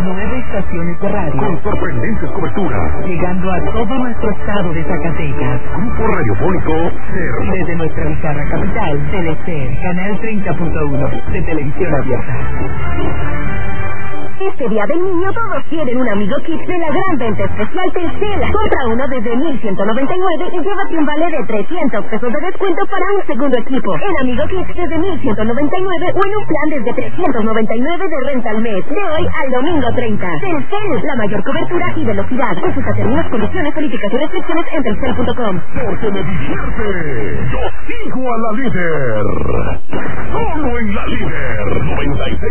9 estaciones de radio. Con sorprendentes coberturas. Llegando a todo nuestro estado de Zacatecas. Grupo radiofónico SER. Desde nuestra bizarra capital, Telecer, canal 30.1 de televisión abierta. Este día del niño todos quieren un amigo kit de la gran venta especial Telcel. Compra uno desde 1,199 y llévate un vale de 300 pesos de descuento para un segundo equipo. En amigo kit desde 1,199 o en un plan desde 399 de renta al mes. De hoy al domingo 30. Telcel, la mayor cobertura y velocidad. Consulta términos, condiciones, políticas y restricciones en telcel.com. Porque me divierte. Yo sigo a la líder. Solo en la líder 96.